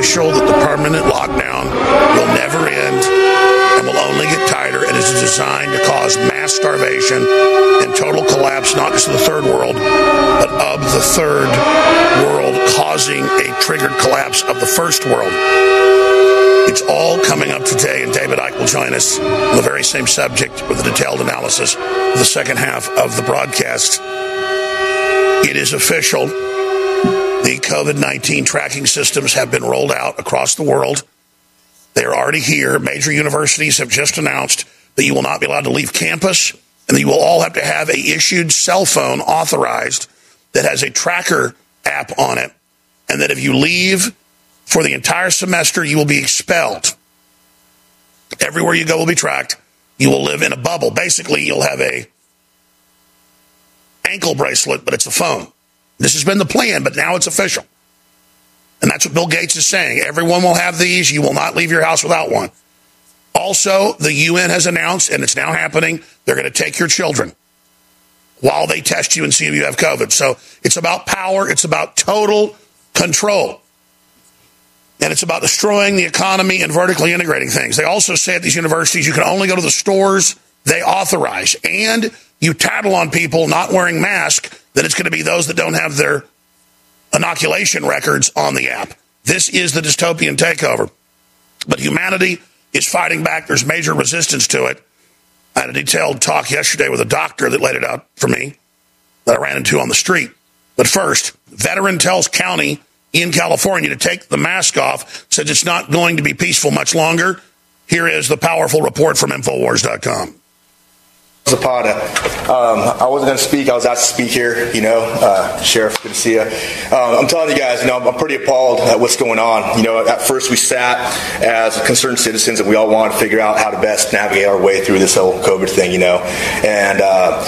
official that the permanent lockdown will never end and will only get tighter and is designed to cause mass starvation and total collapse, not just of the third world, but of the third world, causing a triggered collapse of the first world. It's all coming up today, and David Icke will join us on the very same subject with a detailed analysis of the second half of the broadcast. It is official. The COVID-19 tracking systems have been rolled out across the world. They are already here. Major universities have just announced that you will not be allowed to leave campus, and that you will all have to have a issued cell phone authorized that has a tracker app on it, and that if you leave for the entire semester, you will be expelled. Everywhere you go will be tracked. You will live in a bubble. Basically, you'll have a ankle bracelet, but it's a phone. This has been the plan, but now it's official. And that's what Bill Gates is saying. Everyone will have these. You will not leave your house without one. Also, the UN has announced, and it's now happening, they're going to take your children while they test you and see if you have COVID. So it's about power. It's about total control. And it's about destroying the economy and vertically integrating things. They also say at these universities you can only go to the stores they authorize. And you tattle on people not wearing masks, that it's going to be those that don't have their inoculation records on the app. This is the dystopian takeover. But humanity is fighting back. There's major resistance to it. I had a detailed talk yesterday with a doctor that laid it out for me that I ran into on the street. But first, veteran tells county in California to take the mask off, says it's not going to be peaceful much longer. Here is the powerful report from Infowars.com. Zapata. I wasn't going to speak. I was asked to speak here, Sheriff, good to see you. I'm telling you guys, I'm pretty appalled at what's going on. At first we sat as concerned citizens and we all wanted to figure out how to best navigate our way through this whole COVID thing, And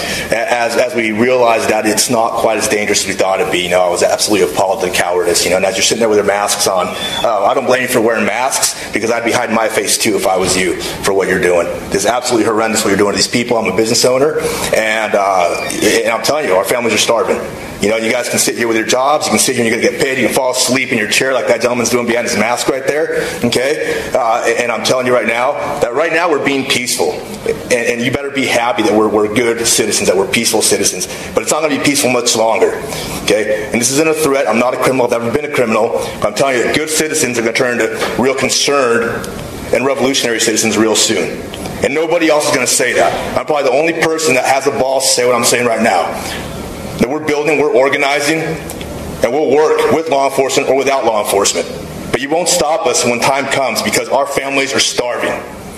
as we realized that it's not quite as dangerous as we thought it'd be, I was absolutely appalled at the cowardice, And as you're sitting there with your masks on, I don't blame you for wearing masks because I'd be hiding my face too if I was you for what you're doing. This is absolutely horrendous what you're doing to these people. I'm a business owner, and I'm telling you, our families are starving. You guys can sit here with your jobs, you can sit here and you're going to get paid, you can fall asleep in your chair like that gentleman's doing behind his mask right there, okay? And I'm telling you right now, that right now we're being peaceful, and you better be happy that we're good citizens, that we're peaceful citizens, but it's not going to be peaceful much longer, okay? And this isn't a threat. I'm not a criminal, I've never been a criminal, but I'm telling you that good citizens are going to turn to real concerned and revolutionary citizens real soon. And nobody else is going to say that. I'm probably the only person that has the balls to say what I'm saying right now. That we're building, we're organizing, and we'll work with law enforcement or without law enforcement. But you won't stop us when time comes because our families are starving.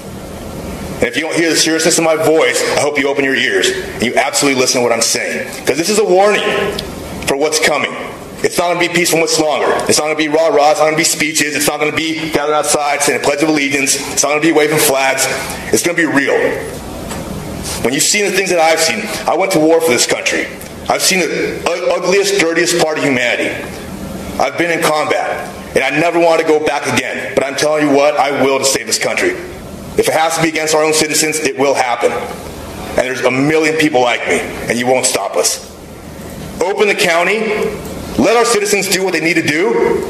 And if you don't hear the seriousness of my voice, I hope you open your ears and you absolutely listen to what I'm saying. Because this is a warning for what's coming. It's not going to be peaceful much longer. It's not going to be rah-rah. It's not going to be speeches. It's not going to be gathered outside saying a Pledge of Allegiance. It's not going to be waving flags. It's going to be real. When you've seen the things that I've seen, I went to war for this country. I've seen the ugliest, dirtiest part of humanity. I've been in combat, and I never want to go back again. But I'm telling you what, I will to save this country. If it has to be against our own citizens, it will happen. And there's a million people like me, and you won't stop us. Open the county. Let our citizens do what they need to do.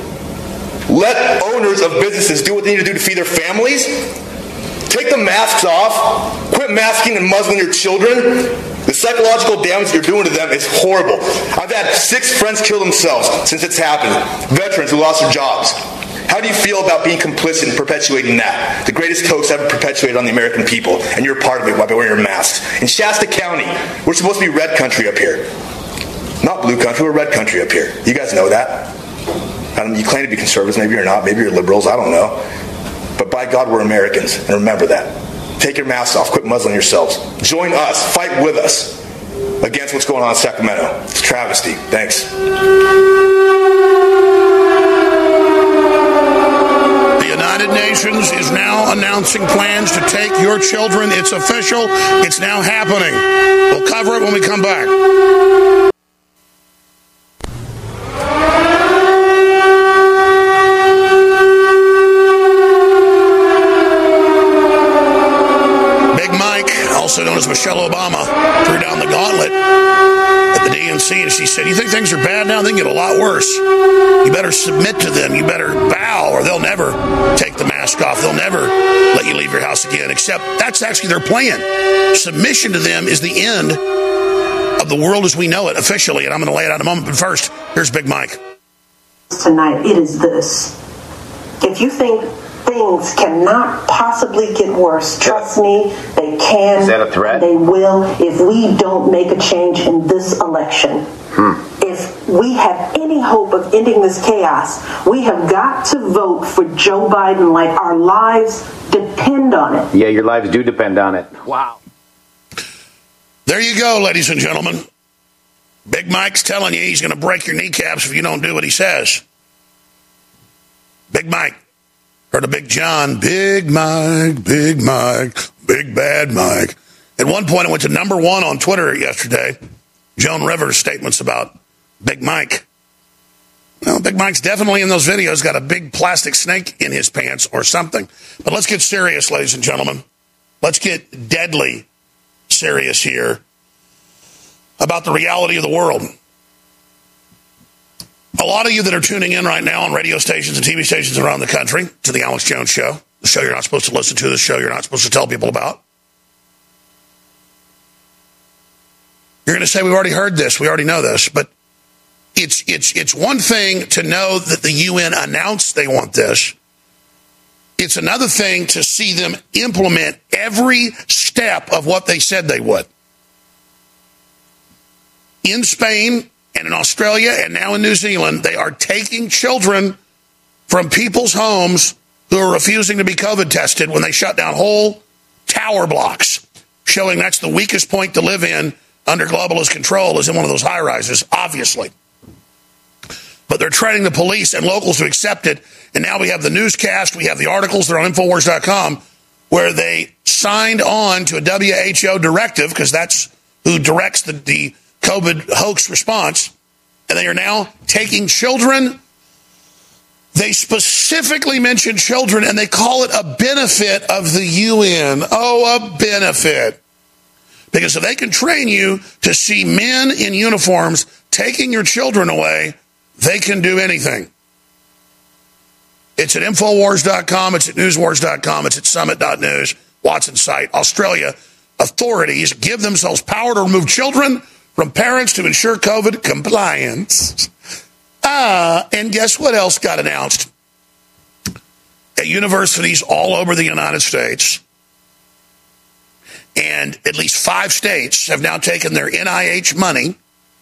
Let owners of businesses do what they need to do to feed their families. Take the masks off. Quit masking and muzzling your children. The psychological damage you're doing to them is horrible. I've had 6 friends kill themselves since it's happened. Veterans who lost their jobs. How do you feel about being complicit in perpetuating that? The greatest hoax ever perpetuated on the American people, and you're part of it by wearing your masks. In Shasta County, we're supposed to be red country up here. Not blue country, we're red country up here. You guys know that. You claim to be conservatives, maybe you're not, maybe you're liberals, I don't know. But by God, we're Americans, and remember that. Take your masks off, quit muzzling yourselves. Join us, fight with us against what's going on in Sacramento. It's a travesty. Thanks. The United Nations is now announcing plans to take your children. It's official. It's now happening. We'll cover it when we come back. Also known as Michelle Obama, threw down the gauntlet at the DNC, and she said, "You think things are bad now? They can get a lot worse." worse. You better submit to them. You better bow, or they'll never take the mask off. They'll never let you leave your house again, except that's actually their plan. Submission to them is the end of the world as we know it officially, and I'm going to lay it out in a moment. But first, here's Big Mike. Tonight, it is this. If you think things cannot possibly get worse, trust me, they can. Is that a threat? They will if we don't make a change in this election. If we have any hope of ending this chaos, we have got to vote for Joe Biden like our lives depend on it. Yeah, your lives do depend on it. Wow. There you go, ladies and gentlemen. Big Mike's telling you he's going to break your kneecaps if you don't do what he says. Big Mike. Heard of Big John. Big Mike, Big Mike, Big Bad Mike. At one point, it went to number one on Twitter yesterday. Joan Rivers' statements about Big Mike. Well, Big Mike's definitely in those videos got a big plastic snake in his pants or something. But let's get serious, ladies and gentlemen. Let's get deadly serious here about the reality of the world. A lot of you that are tuning in right now on radio stations and TV stations around the country to the Alex Jones Show, the show you're not supposed to listen to, the show you're not supposed to tell people about. You're going to say, we've already heard this, we already know this, but it's one thing to know that the UN announced they want this. It's another thing to see them implement every step of what they said they would. In Spain and in Australia and now in New Zealand, they are taking children from people's homes who are refusing to be COVID tested when they shut down whole tower blocks, showing that's the weakest point to live in under globalist control is in one of those high rises, obviously. But they're training the police and locals to accept it. And now we have the newscast, we have the articles, they're on Infowars.com, where they signed on to a WHO directive, because that's who directs the COVID hoax response. And they are now taking children. They specifically mention children, and they call it a benefit of the UN. Oh, a benefit. Because if they can train you to see men in uniforms taking your children away, they can do anything. It's at Infowars.com, it's at Newswars.com, it's at Summit.news, Watson's site. Australia authorities give themselves power to remove children from parents to ensure COVID compliance. And guess what else got announced? At universities all over the United States, and at least 5 states have now taken their NIH money.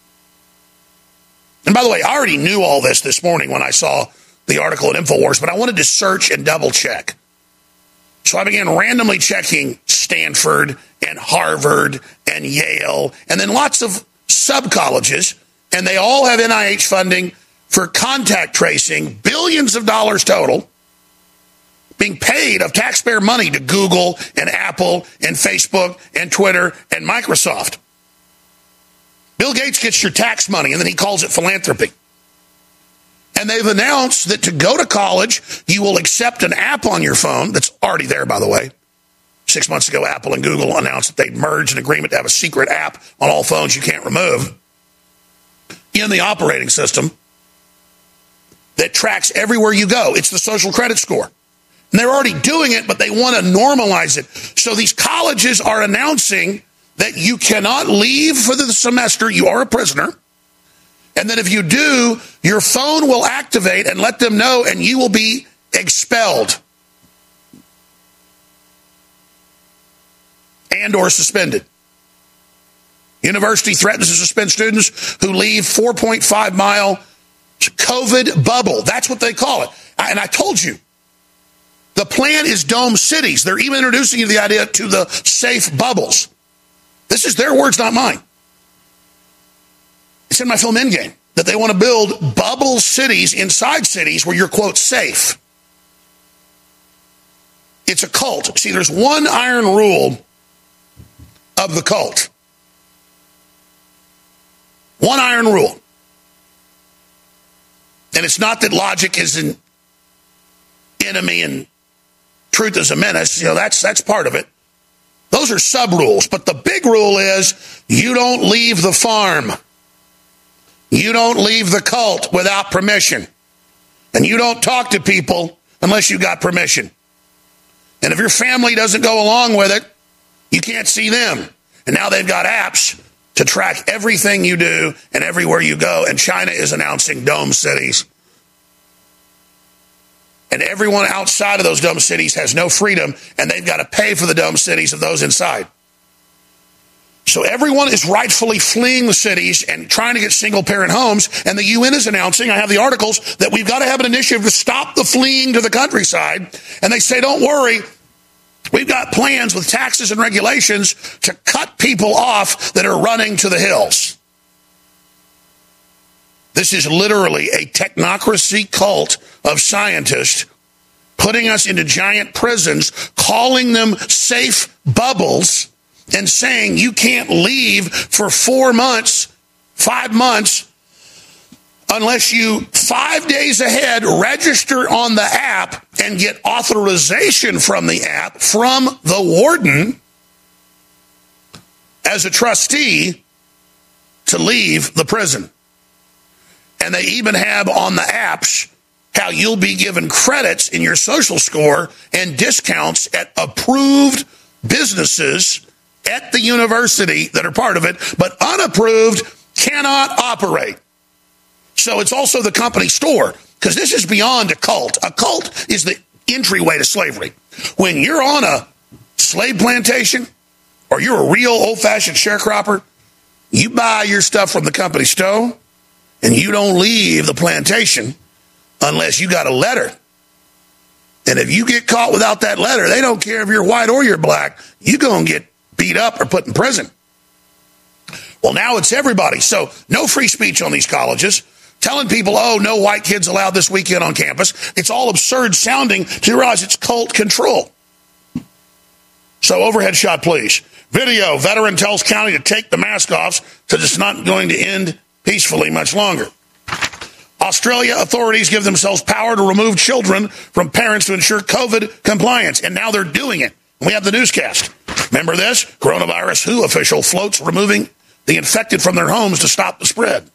And by the way, I already knew all this morning when I saw the article at Infowars, but I wanted to search and double check. So I began randomly checking Stanford and Harvard and Yale, and then lots of sub-colleges, and they all have NIH funding for contact tracing, billions of dollars total, being paid of taxpayer money to Google and Apple and Facebook and Twitter and Microsoft. Bill Gates gets your tax money, and then he calls it philanthropy. And they've announced that to go to college, you will accept an app on your phone that's already there, by the way. 6 months ago, Apple and Google announced that they'd merged an agreement to have a secret app on all phones you can't remove in the operating system that tracks everywhere you go. It's the social credit score. And they're already doing it, but they want to normalize it. So these colleges are announcing that you cannot leave for the semester. You are a prisoner. And then if you do, your phone will activate and let them know, and you will be expelled and or suspended. University threatens to suspend students who leave 4.5-mile COVID bubble. That's what they call it. And I told you, the plan is dome cities. They're even introducing you to the idea to the safe bubbles. This is their words, not mine. It's in my film Endgame that they want to build bubble cities inside cities where you're, quote, safe. It's a cult. See, there's one iron rule of the cult. One iron rule. And it's not that logic is an enemy and truth is a menace. You know, that's part of it. Those are sub-rules. But the big rule is you don't leave the farm. You don't leave the cult without permission. And you don't talk to people unless you got permission. And if your family doesn't go along with it, you can't see them. And now they've got apps to track everything you do and everywhere you go. And China is announcing dome cities. And everyone outside of those dome cities has no freedom, and they've got to pay for the dome cities of those inside. So everyone is rightfully fleeing the cities and trying to get single-parent homes, and the UN is announcing, I have the articles, that we've got to have an initiative to stop the fleeing to the countryside. And they say, don't worry, we've got plans with taxes and regulations to cut people off that are running to the hills. This is literally a technocracy cult of scientists putting us into giant prisons, calling them safe bubbles, and saying you can't leave for 4 months, 5 months, unless you 5 days ahead register on the app and get authorization from the app from the warden as a trustee to leave the prison. And they even have on the apps how you'll be given credits in your social score and discounts at approved businesses at the university that are part of it, but unapproved cannot operate. So it's also the company store, because this is beyond a cult. A cult is the entryway to slavery. When you're on a slave plantation or you're a real old-fashioned sharecropper, you buy your stuff from the company store, and you don't leave the plantation unless you got a letter. And if you get caught without that letter, they don't care if you're white or you're black, you're going to get beat up or put in prison. Well, now it's everybody. So no free speech on these colleges. Telling people, oh, no white kids allowed this weekend on campus. It's all absurd sounding to realize it's cult control. So overhead shot, please. Video, veteran tells county to take the mask off because it's not going to end peacefully much longer. Australia authorities give themselves power to remove children from parents to ensure COVID compliance, and now they're doing it. We have the newscast. Remember this? Coronavirus WHO official floats removing the infected from their homes to stop the spread.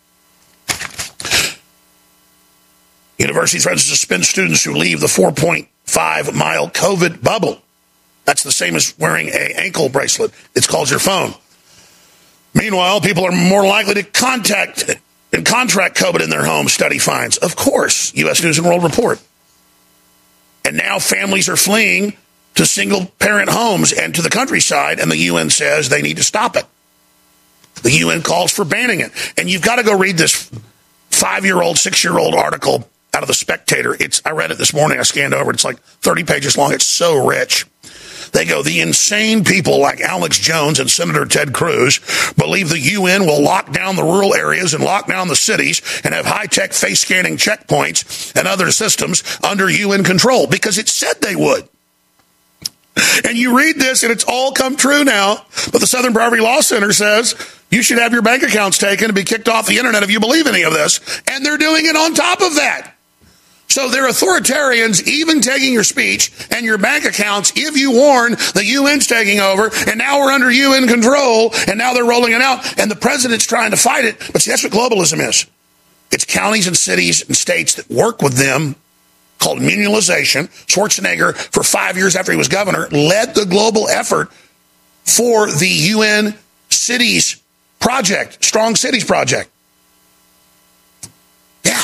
University threatens to suspend students who leave the 4.5-mile COVID bubble. That's the same as wearing an ankle bracelet. It's called your phone. Meanwhile, people are more likely to contract COVID in their homes, study finds. Of course, U.S. News and World Report. And now families are fleeing to single-parent homes and to the countryside, and the UN says they need to stop it. The UN calls for banning it. And you've got to go read this 5-year-old, 6-year-old article out of The Spectator. I read it this morning. I scanned over it. It's like 30 pages long. It's so rich. They go, the insane people like Alex Jones and Senator Ted Cruz believe the UN will lock down the rural areas and lock down the cities and have high-tech face-scanning checkpoints and other systems under UN control because it said they would. And you read this, and it's all come true now. But the Southern Poverty Law Center says you should have your bank accounts taken and be kicked off the internet if you believe any of this. And they're doing it on top of that. So they're authoritarians, even taking your speech and your bank accounts if you warn the UN's taking over, and now we're under UN control, and now they're rolling it out, and the president's trying to fight it. But see, that's what globalism is. It's counties and cities and states that work with them, called immunization. Schwarzenegger, for 5 years after he was governor, led the global effort for the UN Cities Project, Strong Cities Project. Yeah.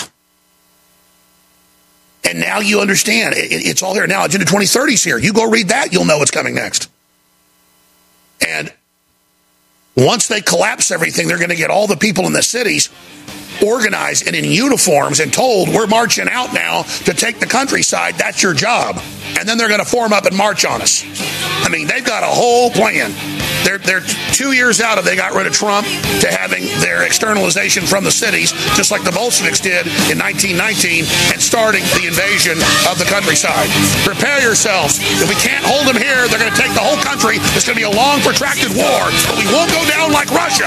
And now you understand. It's all there. Now Agenda 2030 is here. You go read that, you'll know what's coming next. And once they collapse everything, they're going to get all the people in the cities organized and in uniforms and told, we're marching out now to take the countryside. That's your job. And then they're going to form up and march on us. I mean, they've got a whole plan. They're 2 years out of they got rid of Trump to having their externalization from the cities, just like the Bolsheviks did in 1919, and starting the invasion of the countryside. Prepare yourselves. If we can't hold them here, they're going to take the whole country. It's going to be a long, protracted war, but we won't go down like Russia.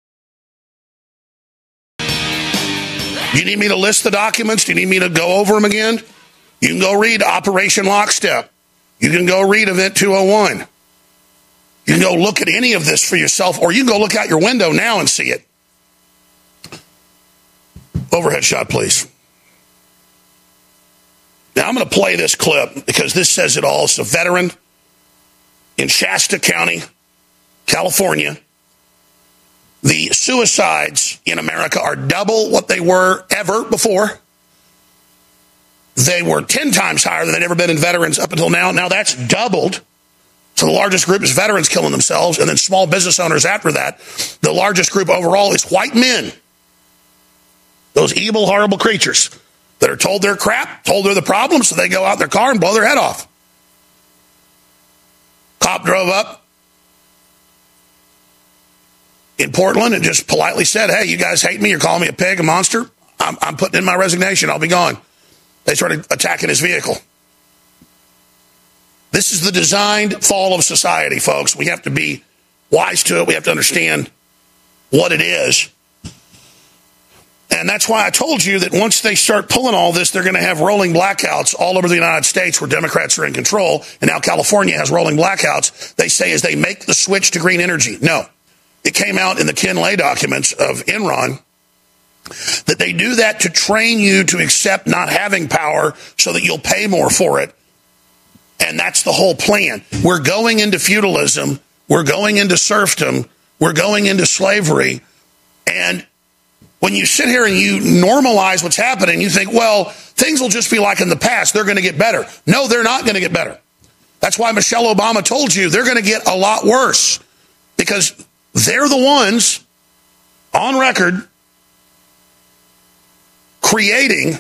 Do you need me to list the documents? Do you need me to go over them again? You can go read Operation Lockstep. You can go read Event 201. You can go look at any of this for yourself, or you can go look out your window now and see it. Overhead shot, please. Now, I'm going to play this clip because this says it all. It's a veteran in Shasta County, California. The suicides in America are double what they were ever before. They were 10 times higher than they'd ever been in veterans up until now. Now that's doubled. So the largest group is veterans killing themselves, and then small business owners after that. The largest group overall is white men. Those evil, horrible creatures that are told they're crap, told they're the problem, so they go out in their car and blow their head off. Cop drove up in Portland and just politely said, hey, you guys hate me, you're calling me a pig, a monster. I'm putting in my resignation, I'll be gone. They started attacking his vehicle. This is the designed fall of society, folks. We have to be wise to it. We have to understand what it is. And that's why I told you that once they start pulling all this, they're going to have rolling blackouts all over the United States where Democrats are in control. And now California has rolling blackouts. They say as they make the switch to green energy. No, it came out in the Ken Lay documents of Enron that they do that to train you to accept not having power so that you'll pay more for it. And that's the whole plan. We're going into feudalism. We're going into serfdom. We're going into slavery. And when you sit here and you normalize what's happening, you think, well, things will just be like in the past. They're going to get better. No, they're not going to get better. That's why Michelle Obama told you they're going to get a lot worse because they're the ones on record creating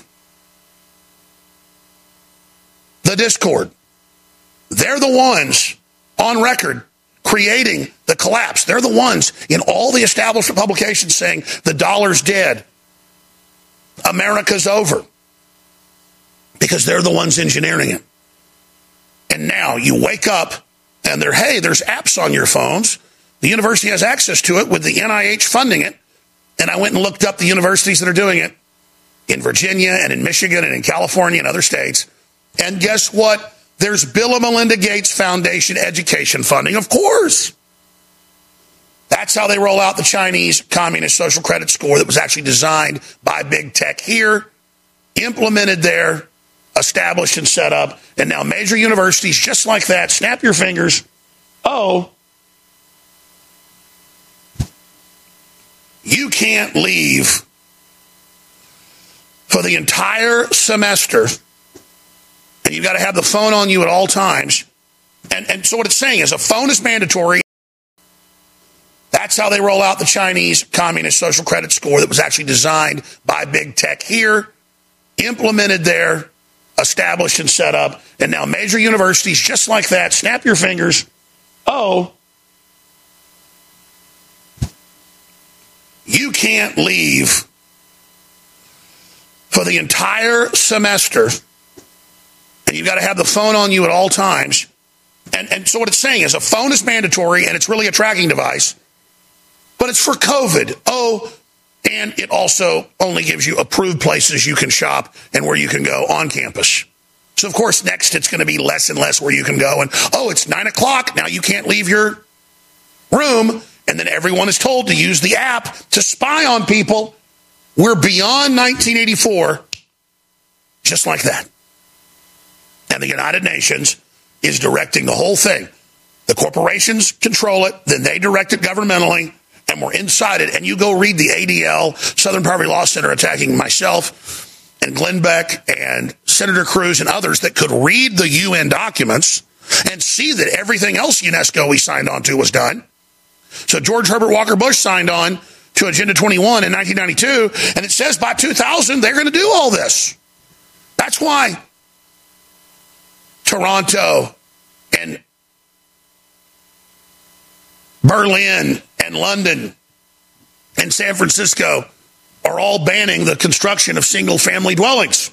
the discord. They're the ones on record creating the collapse. They're the ones in all the established publications saying the dollar's dead. America's over. Because they're the ones engineering it. And now you wake up and there's apps on your phones. The university has access to it with the NIH funding it. And I went and looked up the universities that are doing it in Virginia and in Michigan and in California and other states. And guess what? There's Bill and Melinda Gates Foundation education funding, of course. That's how they roll out the Chinese Communist Social Credit Score that was actually designed by big tech here, implemented there, established and set up, and now major universities just like that, snap your fingers, you can't leave for the entire semester. And you've got to have the phone on you at all times. And so what it's saying is a phone is mandatory. That's how they roll out the Chinese Communist Social Credit Score that was actually designed by big tech here, implemented there, established and set up, and now major universities just like that, snap your fingers, you can't leave for the entire semester. And you've got to have the phone on you at all times. And so what it's saying is a phone is mandatory, and it's really a tracking device. But it's for COVID. And it also only gives you approved places you can shop and where you can go on campus. So, of course, next it's going to be less and less where you can go. And, it's 9 o'clock. Now you can't leave your room. And then everyone is told to use the app to spy on people. We're beyond 1984. Just like that. And the United Nations is directing the whole thing. The corporations control it, then they direct it governmentally, and we're inside it. And you go read the ADL, Southern Poverty Law Center, attacking myself and Glenn Beck and Senator Cruz and others that could read the UN documents and see that everything else UNESCO we signed on to was done. So George Herbert Walker Bush signed on to Agenda 21 in 1992, and it says by 2000 they're going to do all this. That's why Toronto and Berlin and London and San Francisco are all banning the construction of single-family dwellings.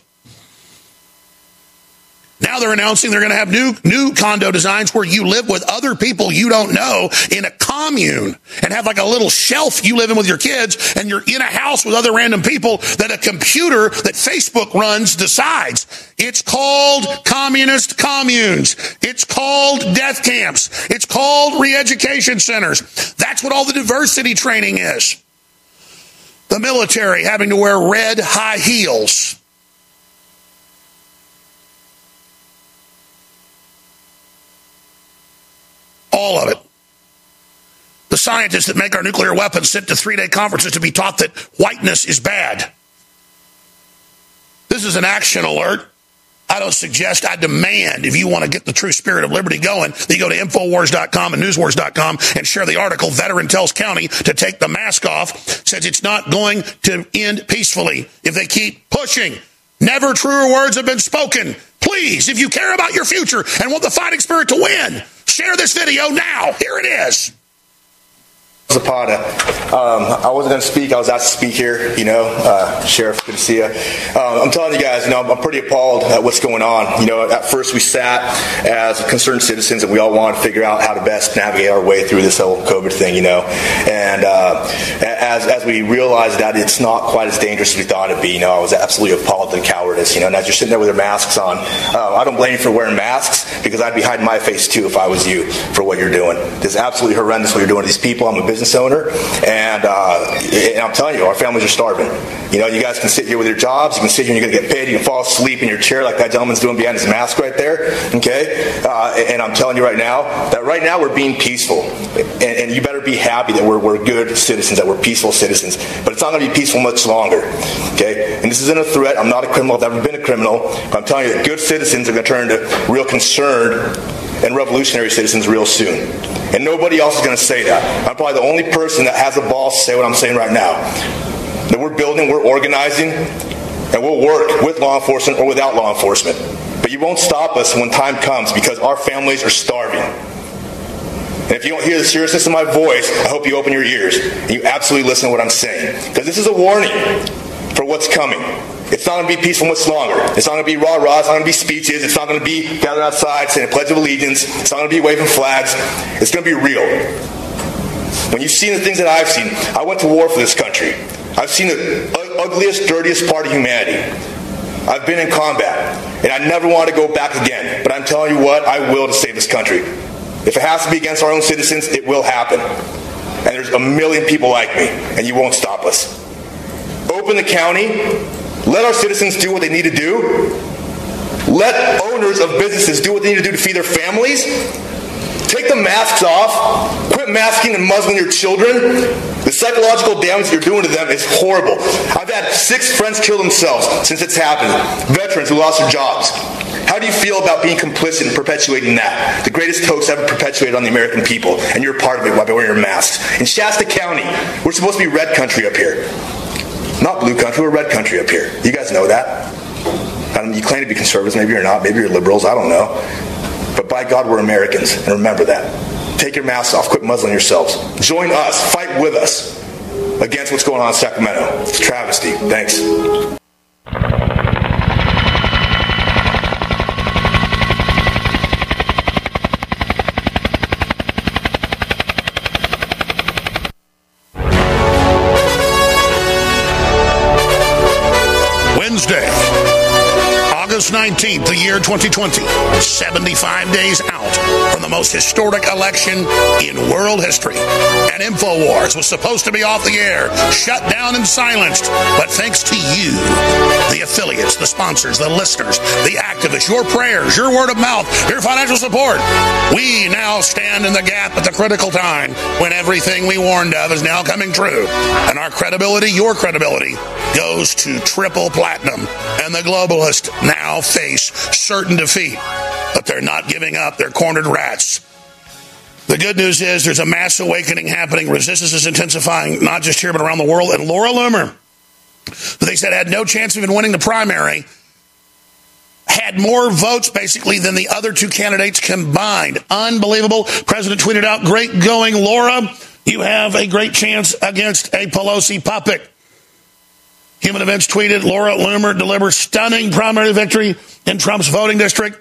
Now they're announcing they're going to have new condo designs where you live with other people you don't know in a commune and have like a little shelf you live in with your kids, and you're in a house with other random people that a computer that Facebook runs decides. It's called communist communes. It's called death camps. It's called re-education centers. That's what all the diversity training is. The military having to wear red high heels. All of it. The scientists that make our nuclear weapons sent to 3-day conferences to be taught that whiteness is bad. This is an action alert. I don't suggest, I demand, if you want to get the true spirit of liberty going, that you go to Infowars.com and Newswars.com and share the article, Veteran Tells County to take the mask off, says it's not going to end peacefully if they keep pushing. Never truer words have been spoken. Please, if you care about your future and want the fighting spirit to win, share this video now. Here it is. Zapata. I wasn't going to speak. I was asked to speak here, Sheriff, good to see you. I'm telling you guys, I'm pretty appalled at what's going on. At first we sat as concerned citizens and we all wanted to figure out how to best navigate our way through this whole COVID thing, And as we realized that it's not quite as dangerous as we thought it'd be, I was absolutely appalled at the cowardice, And as you're sitting there with your masks on, I don't blame you for wearing masks because I'd be hiding my face too if I was you for what you're doing. It's absolutely horrendous what you're doing to these people. I'm a business owner, and I'm telling you, our families are starving. You guys can sit here with your jobs, you can sit here and you're going to get paid, you can fall asleep in your chair like that gentleman's doing behind his mask right there, okay? And I'm telling you right now we're being peaceful, and you better be happy that we're good citizens, that we're peaceful citizens, but it's not going to be peaceful much longer, okay? And this isn't a threat. I'm not a criminal, I've never been a criminal, but I'm telling you that good citizens are going to turn to real concerned and revolutionary citizens real soon. And nobody else is going to say that. I'm probably the only person that has the balls to say what I'm saying right now. That we're building, we're organizing, and we'll work with law enforcement or without law enforcement. But you won't stop us when time comes because our families are starving. And if you don't hear the seriousness of my voice, I hope you open your ears and you absolutely listen to what I'm saying. Because this is a warning for what's coming. It's not going to be peaceful much longer. It's not going to be rah-rah. It's not going to be speeches. It's not going to be gathered outside saying a Pledge of Allegiance. It's not going to be waving flags. It's going to be real. When you've seen the things that I've seen, I went to war for this country. I've seen the ugliest, dirtiest part of humanity. I've been in combat, and I never want to go back again. But I'm telling you what, I will to save this country. If it has to be against our own citizens, it will happen. And there's a million people like me, and you won't stop us. Open the county. Let our citizens do what they need to do. Let owners of businesses do what they need to do to feed their families. Take the masks off. Quit masking and muzzling your children. The psychological damage you're doing to them is horrible. I've had 6 friends kill themselves since it's happened. Veterans who lost their jobs. How do you feel about being complicit in perpetuating that? The greatest hoax ever perpetuated on the American people, and you're part of it by wearing your masks. In Shasta County, we're supposed to be red country up here. Not blue country, we're red country up here. You guys know that. You claim to be conservatives, maybe you're not, maybe you're liberals, I don't know. But by God, we're Americans, and remember that. Take your masks off, quit muzzling yourselves. Join us, fight with us against what's going on in Sacramento. It's a travesty. Thanks. Wednesday, August 19th, the year 2020, 75 days out from the most historic election in world history. And InfoWars was supposed to be off the air, shut down and silenced. But thanks to you, the affiliates, the sponsors, the listeners, the activists, your prayers, your word of mouth, your financial support, we now stand in the gap at the critical time when everything we warned of is now coming true. And our credibility, your credibility, goes to triple platinum. And the globalists now face certain defeat. But they're not giving up. They're cornered rats. The good news is there's a mass awakening happening. Resistance is intensifying, not just here, but around the world. And Laura Loomer, who they said had no chance of even winning the primary, had more votes, basically, than the other 2 candidates combined. Unbelievable. President tweeted out, "Great going, Laura. You have a great chance against a Pelosi puppet." Human Events tweeted, "Laura Loomer delivers stunning primary victory in Trump's voting district."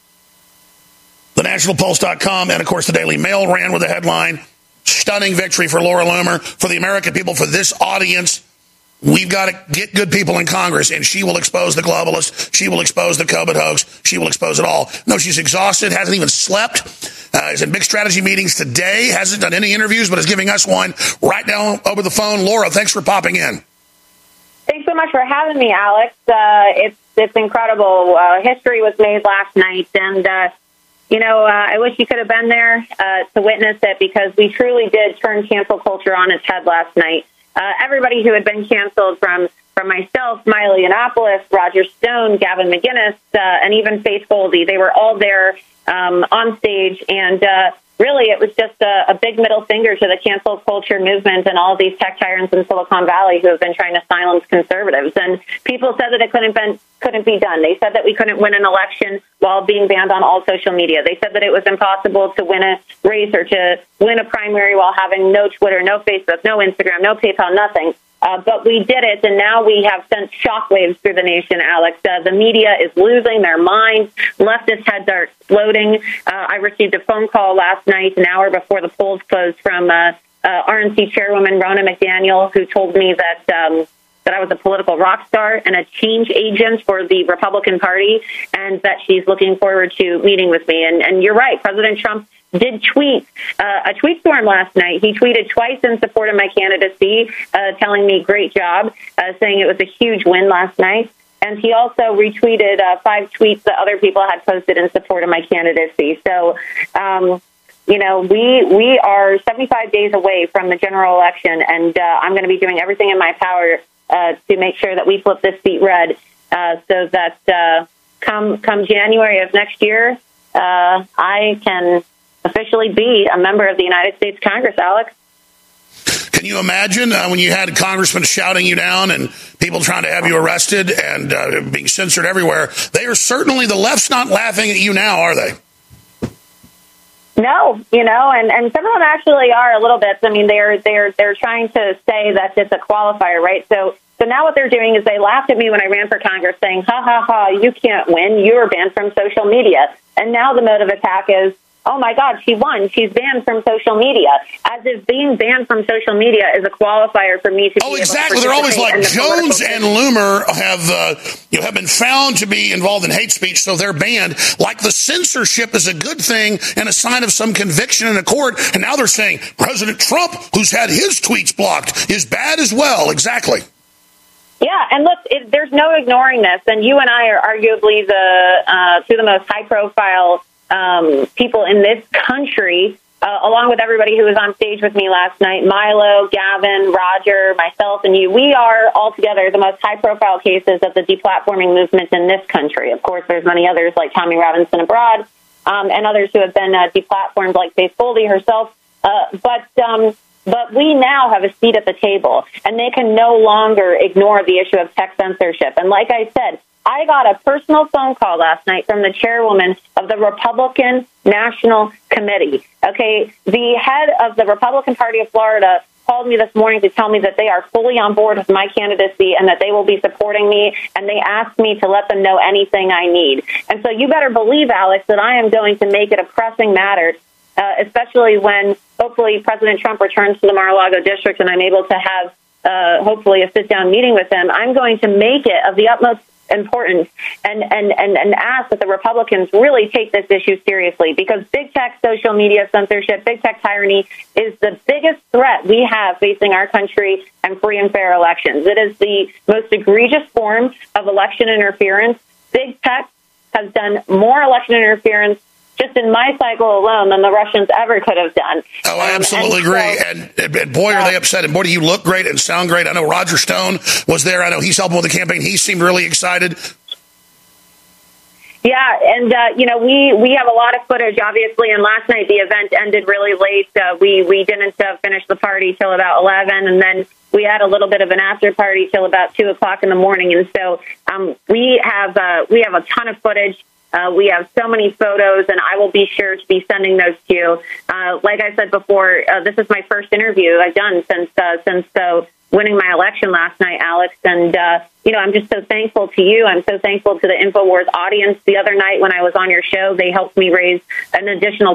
TheNationalPulse.com and, of course, the Daily Mail ran with the headline, "Stunning victory for Laura Loomer." For the American people, for this audience, we've got to get good people in Congress, and she will expose the globalists. She will expose the COVID hoax. She will expose it all. No, she's exhausted, hasn't even slept. Is in big strategy meetings today, hasn't done any interviews, but is giving us one right now over the phone. Laura, thanks for popping in. much for having me, Alex. It's incredible. History was made last night, and I wish you could have been there to witness it, because we truly did turn cancel culture on its head last night. Everybody who had been canceled, from myself, Miley Yiannopoulos, Roger Stone, Gavin McInnes, and even Faith Goldy, they were all there on stage, and really it was just a big middle finger to the cancel culture movement and all of these tech tyrants in Silicon Valley who have been trying to silence conservatives. And people said that it couldn't be done. They said that we couldn't win an election while being banned on all social media. They said that it was impossible to win a race or to win a primary while having no Twitter, no Facebook, no Instagram, no PayPal, nothing. But we did it, and now we have sent shockwaves through the nation, Alex. The media is losing their minds. Leftist heads are exploding. I received a phone call last night, an hour before the polls closed, from RNC chairwoman Ronna McDaniel, who told me that I was a political rock star and a change agent for the Republican Party, and that she's looking forward to meeting with me. And you're right, President Trump did tweet a tweet storm last night. He tweeted twice in support of my candidacy, telling me great job, saying it was a huge win last night. And he also retweeted 5 tweets that other people had posted in support of my candidacy. So, we are 75 days away from the general election, and I'm going to be doing everything in my power to make sure that we flip this seat red, so that come January of next year, I can officially be a member of the United States Congress, Alex. Can you imagine when you had congressmen shouting you down and people trying to have you arrested and being censored everywhere? They are certainly, the left's not laughing at you now, are they? No, and some of them actually are a little bit. I mean, they're trying to say that it's a qualifier, right? So now what they're doing is they laughed at me when I ran for Congress, saying, ha, ha, ha, you can't win. You're banned from social media. And now the mode of attack is, oh, my God, she won. She's banned from social media, as if being banned from social media is a qualifier for me to be able to exactly. They're always like, Jones and Loomer have been found to be involved in hate speech, so they're banned. Like the censorship is a good thing and a sign of some conviction in a court. And now they're saying President Trump, who's had his tweets blocked, is bad as well. Exactly. Yeah, and look, there's no ignoring this. And you and I are arguably two of the most high-profile people in this country, along with everybody who was on stage with me last night, Milo, Gavin, Roger, myself, and you. We are altogether the most high-profile cases of the deplatforming movement in this country. Of course, there's many others like Tommy Robinson abroad, and others who have been deplatformed, like Faith Goldy herself. But we now have a seat at the table, and they can no longer ignore the issue of tech censorship. And like I said, I got a personal phone call last night from the chairwoman of the Republican National Committee. Okay, the head of the Republican Party of Florida called me this morning to tell me that they are fully on board with my candidacy and that they will be supporting me, and they asked me to let them know anything I need. And so you better believe, Alex, that I am going to make it a pressing matter, especially when hopefully President Trump returns to the Mar-a-Lago district and I'm able to have hopefully a sit-down meeting with him. I'm going to make it of the utmost importance and ask that the Republicans really take this issue seriously, because big tech, social media censorship, big tech tyranny is the biggest threat we have facing our country and free and fair elections. It is the most egregious form of election interference. Big tech has done more election interference just in my cycle alone than the Russians ever could have done. Oh, I absolutely agree. And boy, are they upset. And boy, do you look great and sound great. I know Roger Stone was there. I know he's helping with the campaign. He seemed really excited. Yeah, and, we have a lot of footage, obviously, and last night the event ended really late. We didn't finish the party till about 11, and then we had a little bit of an after party till about 2 o'clock in the morning. And so we have a ton of footage. We have so many photos, and I will be sure to be sending those to you. Like I said before, this is my first interview I've done since winning my election last night, Alex. And, I'm just so thankful to you. I'm so thankful to the InfoWars audience. The other night when I was on your show, they helped me raise an additional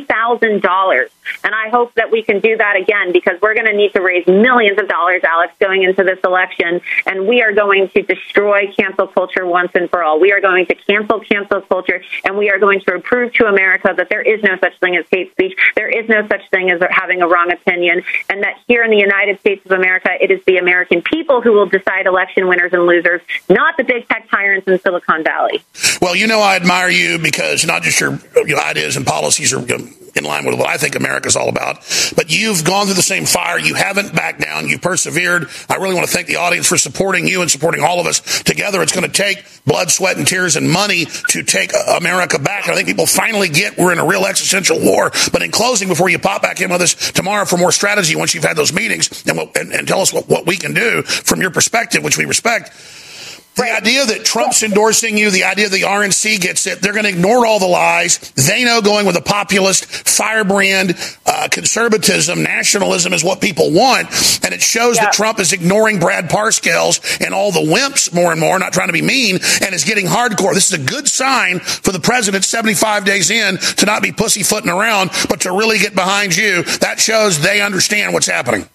$40,000. And I hope that we can do that again, because we're going to need to raise millions of dollars, Alex, going into this election. And we are going to destroy cancel culture once and for all. We are going to cancel culture, and we are going to prove to America that there is no such thing as hate speech. There is no such thing as having a wrong opinion, and that here in the United States of America, it is the American people who will decide election winners and losers, not the big tech tyrants in Silicon Valley. Well, I admire you because not just your ideas and policies are in line with what I think America's all about, but you've gone through the same fire. You haven't backed down. You persevered. I really want to thank the audience for supporting you and supporting all of us together. It's going to take blood, sweat, and tears and money to take America back. And I think people finally get we're in a real existential war. But in closing, before you pop back in with us tomorrow for more strategy, once you've had those meetings, and tell us what we can do from your perspective, which we respect. The idea that Trump's endorsing you, the idea the RNC gets it, they're going to ignore all the lies. They know going with a populist, firebrand, conservatism, nationalism is what people want. And it shows that Trump is ignoring Brad Parscales and all the wimps more and more, not trying to be mean, and is getting hardcore. This is a good sign for the president 75 days in to not be pussyfooting around, but to really get behind you. That shows they understand what's happening.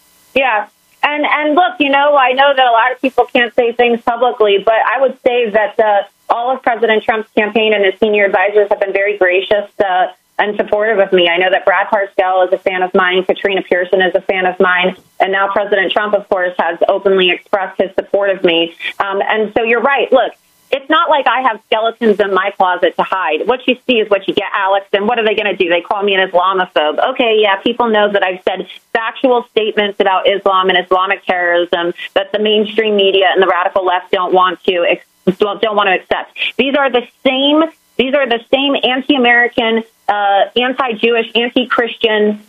Yeah. And look, I know that a lot of people can't say things publicly, but I would say that all of President Trump's campaign and his senior advisors have been very gracious and supportive of me. I know that Brad Parscale is a fan of mine, Katrina Pearson is a fan of mine, and now President Trump, of course, has openly expressed his support of me. And so you're right. Look, it's not like I have skeletons in my closet to hide. What you see is what you get, Alex. And what are they going to do? They call me an Islamophobe. Okay, yeah, people know that I've said factual statements about Islam and Islamic terrorism that the mainstream media and the radical left don't want to accept. These are the same anti-American, anti-Jewish, anti-Christian,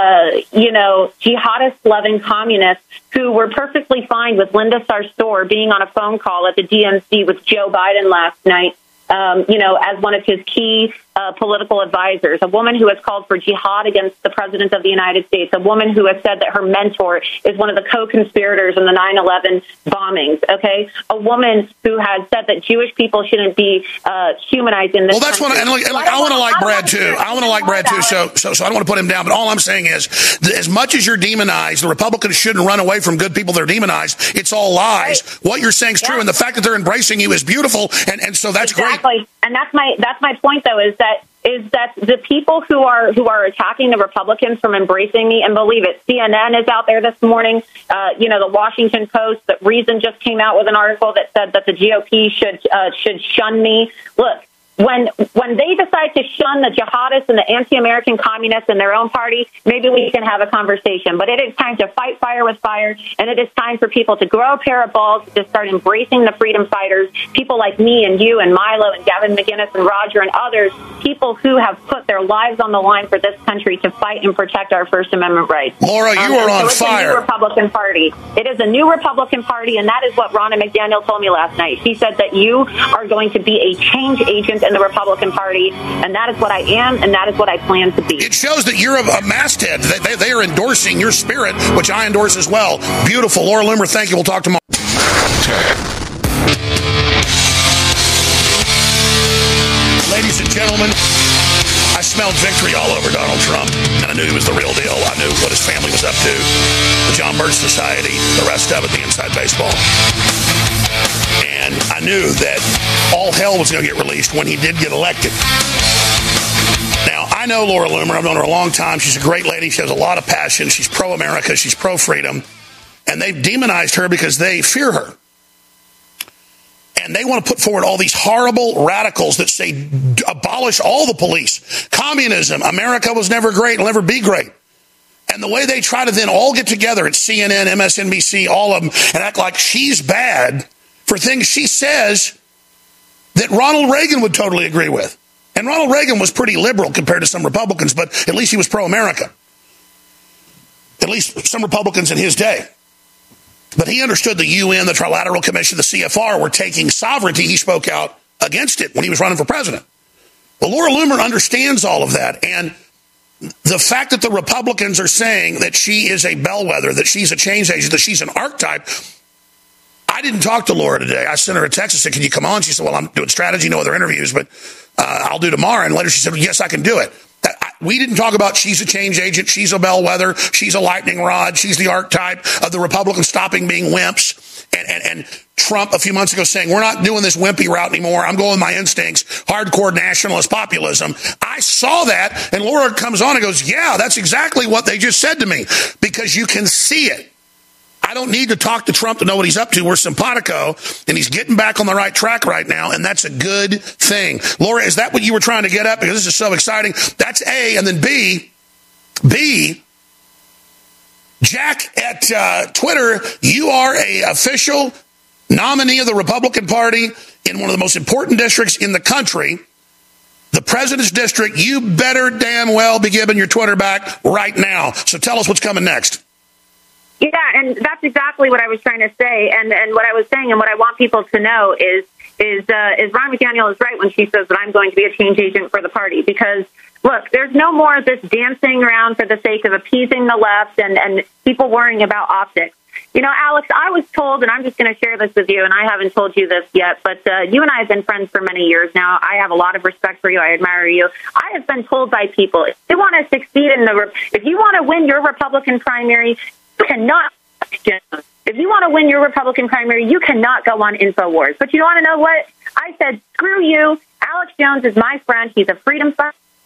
jihadist-loving communists who were perfectly fine with Linda Sarsour being on a phone call at the DNC with Joe Biden last night, as one of his key political advisors, a woman who has called for jihad against the president of the United States, a woman who has said that her mentor is one of the co-conspirators in the 9/11 bombings, okay? A woman who has said that Jewish people shouldn't be humanized in this country. Well, that's what I want to like Brad, too. I want to like Brad, too, so I don't want to put him down. But all I'm saying is, as much as you're demonized, the Republicans shouldn't run away from good people that are demonized. It's all lies. Right. What you're saying is true, and the fact that they're embracing you is beautiful, and so that's great. Exactly. And that's my point, though, is that the people who are attacking the Republicans from embracing me, and believe it, CNN is out there this morning. The Washington Post, that Reason just came out with an article that said that the GOP should shun me. Look, when they decide to shun the jihadists and the anti-American communists in their own party, maybe we can have a conversation. But it is time to fight fire with fire, and it is time for people to grow a pair of balls to start embracing the freedom fighters, people like me and you and Milo and Gavin McInnes and Roger and others, people who have put their lives on the line for this country to fight and protect our First Amendment rights. Laura, you are on fire. It's a new Republican Party. It is a new Republican Party, and that is what Ronna McDaniel told me last night. She said that you are going to be a change agent in the Republican Party, and that is what I am, and that is what I plan to be. It shows that you're a masthead. They are endorsing your spirit, which I endorse as well. Beautiful. Laura Loomer, thank you. We'll talk tomorrow. Ladies and gentlemen, I smelled victory all over Donald Trump, and I knew he was the real deal. I knew what his family was up to, the John Birch Society, the rest of it, the Inside Baseball. And I knew that all hell was going to get released when he did get elected. Now, I know Laura Loomer. I've known her a long time. She's a great lady. She has a lot of passion. She's pro-America. She's pro-freedom. And they've demonized her because they fear her. And they want to put forward all these horrible radicals that say abolish all the police. Communism. America was never great. It'll never be great. And the way they try to then all get together at CNN, MSNBC, all of them, and act like she's bad for things she says that Ronald Reagan would totally agree with. And Ronald Reagan was pretty liberal compared to some Republicans, but at least he was pro-America. At least some Republicans in his day. But he understood the UN, the Trilateral Commission, the CFR were taking sovereignty. He spoke out against it when he was running for president. Well, Laura Loomer understands all of that. And the fact that the Republicans are saying that she is a bellwether, that she's a change agent, that she's an archetype, I didn't talk to Laura today. I sent her a text and said, can you come on? She said, well, I'm doing strategy, no other interviews, but I'll do tomorrow. And later she said, well, yes, I can do it. We didn't talk about she's a change agent, she's a bellwether, she's a lightning rod, she's the archetype of the Republicans stopping being wimps. And Trump a few months ago saying, we're not doing this wimpy route anymore. I'm going with my instincts, hardcore nationalist populism. I saw that, and Laura comes on and goes, yeah, that's exactly what they just said to me, because you can see it. I don't need to talk to Trump to know what he's up to. We're simpatico, and he's getting back on the right track right now, and that's a good thing. Laura, is that what you were trying to get at? Because this is so exciting. That's A, and then B, Jack at Twitter, you are a official nominee of the Republican Party in one of the most important districts in the country, the President's District. You better damn well be giving your Twitter back right now. So tell us what's coming next. Yeah, and that's exactly what I was trying to say, and what I was saying, and what I want people to know is Ron McDaniel is right when she says that I'm going to be a change agent for the party, because look, there's no more of this dancing around for the sake of appeasing the left and people worrying about optics. You know, Alex, I was told, and I'm just going to share this with you, and I haven't told you this yet, but you and I have been friends for many years now. I have a lot of respect for you. I admire you. I have been told by people, if you want to succeed if you want to win your Republican primary, you cannot. If you want to win your Republican primary, you cannot go on InfoWars. But you want to know what? I said, screw you. Alex Jones is my friend. He's a freedom fighter.